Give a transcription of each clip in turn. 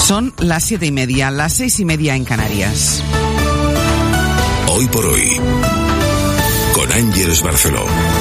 Son las 7:30, las 6:30 en Canarias. Hoy por hoy, con Ángeles Barceló.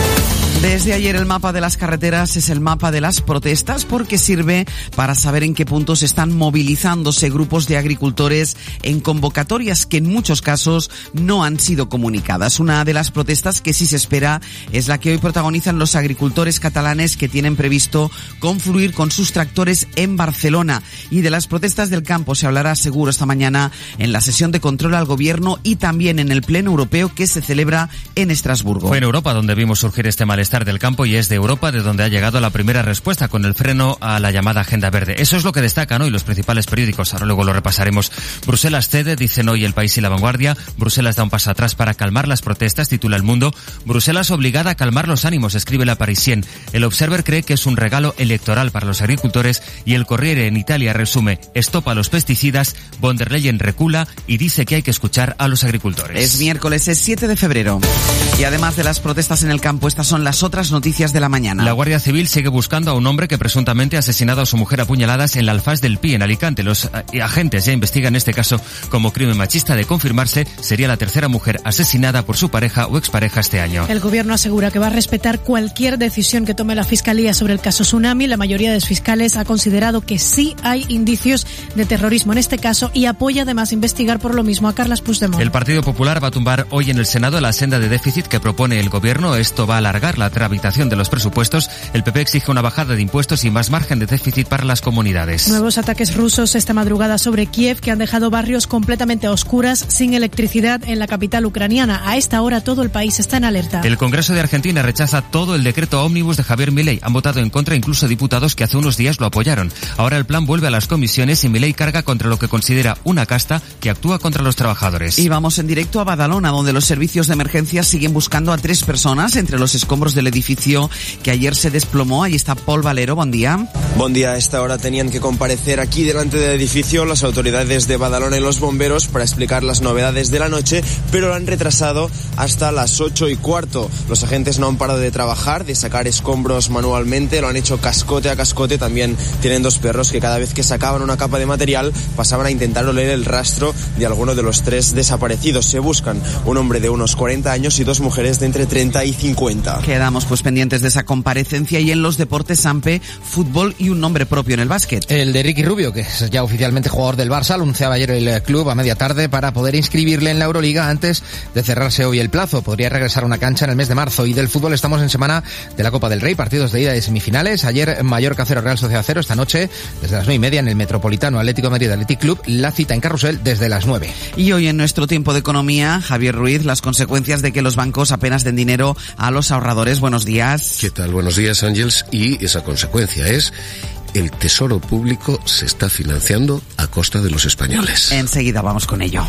Desde ayer el mapa de las carreteras es el mapa de las protestas porque sirve para saber en qué puntos están movilizándose grupos de agricultores en convocatorias que en muchos casos no han sido comunicadas. Una de las protestas que sí se espera es la que hoy protagonizan los agricultores catalanes que tienen previsto confluir con sus tractores en Barcelona. Y de las protestas del campo se hablará seguro esta mañana en la sesión de control al gobierno y también en el Pleno Europeo que se celebra en Estrasburgo. Fue en Europa donde vimos surgir este malestar del campo y es de Europa de donde ha llegado la primera respuesta con el freno a la llamada Agenda Verde. Eso es lo que destacan hoy los principales periódicos. Ahora luego lo repasaremos. Bruselas cede, dicen hoy El País y La Vanguardia. Bruselas da un paso atrás para calmar las protestas, titula El Mundo. Bruselas obligada a calmar los ánimos, escribe La Parisienne. El Observer cree que es un regalo electoral para los agricultores y El Corriere en Italia resume: estopa los pesticidas, von der Leyen recula y dice que hay que escuchar a los agricultores. Es miércoles, es 7 de febrero. Y además de las protestas en el campo, estas son las otras noticias de la mañana. La Guardia Civil sigue buscando a un hombre que presuntamente ha asesinado a su mujer a puñaladas en la Alfaz del Pi, en Alicante. Los agentes ya investigan este caso como crimen machista. De confirmarse, sería la tercera mujer asesinada por su pareja o expareja este año. El gobierno asegura que va a respetar cualquier decisión que tome la Fiscalía sobre el caso Tsunami. La mayoría de los fiscales ha considerado que sí hay indicios de terrorismo en este caso y apoya además investigar por lo mismo a Carles Puigdemont. El Partido Popular va a tumbar hoy en el Senado la senda de déficit que propone el gobierno. Esto va a alargar la tramitación de los presupuestos. El PP exige una bajada de impuestos y más margen de déficit para las comunidades. Nuevos ataques rusos esta madrugada sobre Kiev que han dejado barrios completamente a oscuras, sin electricidad en la capital ucraniana. A esta hora todo el país está en alerta. El Congreso de Argentina rechaza todo el decreto ómnibus de Javier Milei. Han votado en contra incluso diputados que hace unos días lo apoyaron. Ahora el plan vuelve a las comisiones y Milei carga contra lo que considera una casta que actúa contra los trabajadores. Y vamos en directo a Badalona, donde los servicios de emergencia siguen buscando a 3 personas entre los escombros del edificio que ayer se desplomó. Ahí está Paul Valero, buen día. Buen día, a esta hora tenían que comparecer aquí delante del edificio las autoridades de Badalona y los bomberos para explicar las novedades de la noche, pero lo han retrasado hasta las 8:15. Los agentes no han parado de trabajar, de sacar escombros manualmente, lo han hecho cascote a cascote. También tienen 2 perros que cada vez que sacaban una capa de material pasaban a intentar oler el rastro de alguno de los 3 desaparecidos. Se buscan un hombre de unos 40 años y 2 mujeres de entre 30 y 50. Quedamos pues pendientes de esa comparecencia. Y en los deportes, Sampe, fútbol y un nombre propio en el básquet. El de Ricky Rubio, que es ya oficialmente jugador del Barça, anunciaba ayer el club a media tarde para poder inscribirle en la Euroliga antes de cerrarse hoy el plazo. Podría regresar a una cancha en el mes de marzo. Y del fútbol estamos en semana de la Copa del Rey, partidos de ida de semifinales. Ayer Mallorca 0, Real Sociedad 0. Esta noche, desde las 9:30 en el Metropolitano Atlético de Madrid Athletic Club, la cita en Carrusel desde las 9. Y hoy en nuestro tiempo de economía, Javier Ruiz, las consecuencias de que los bancos apenas den dinero a los ahorradores. Buenos días. ¿Qué tal? Buenos días, Ángeles. Y esa consecuencia es: el tesoro público se está financiando a costa de los españoles. Enseguida vamos con ello.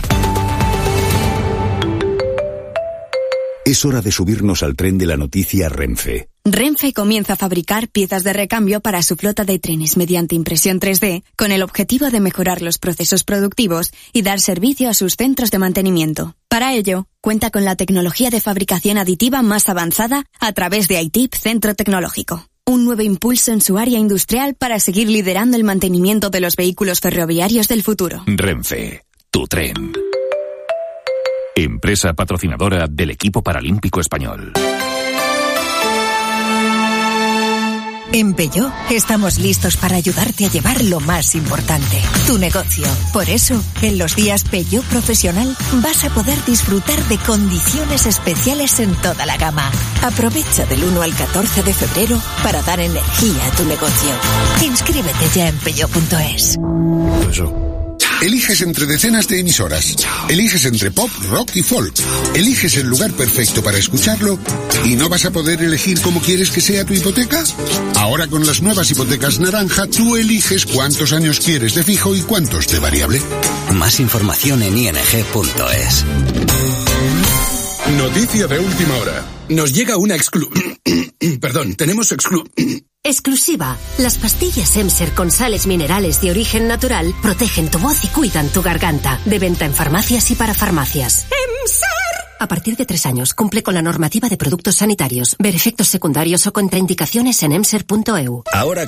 Es hora de subirnos al tren de la noticia Renfe. Renfe comienza a fabricar piezas de recambio para su flota de trenes mediante impresión 3D, con el objetivo de mejorar los procesos productivos y dar servicio a sus centros de mantenimiento. Para ello, cuenta con la tecnología de fabricación aditiva más avanzada a través de ITIP Centro Tecnológico. Un nuevo impulso en su área industrial para seguir liderando el mantenimiento de los vehículos ferroviarios del futuro. Renfe, tu tren. Empresa patrocinadora del equipo paralímpico español. En Peugeot estamos listos para ayudarte a llevar lo más importante, tu negocio. Por eso, en los días Peugeot Profesional vas a poder disfrutar de condiciones especiales en toda la gama. Aprovecha del 1 al 14 de febrero para dar energía a tu negocio. Inscríbete ya en Peugeot.es. Eliges entre decenas de emisoras. Eliges entre pop, rock y folk. Eliges el lugar perfecto para escucharlo y no vas a poder elegir cómo quieres que sea tu hipoteca. Ahora con las nuevas hipotecas naranja, tú eliges cuántos años quieres de fijo y cuántos de variable. Más información en ing.es. Noticia de última hora. Nos llega una tenemos exclusiva. Las pastillas Emser con sales minerales de origen natural protegen tu voz y cuidan tu garganta. De venta en farmacias y para farmacias. ¡Emser! A partir de 3 años, cumple con la normativa de productos sanitarios. Ver efectos secundarios o contraindicaciones en emser.eu. Ahora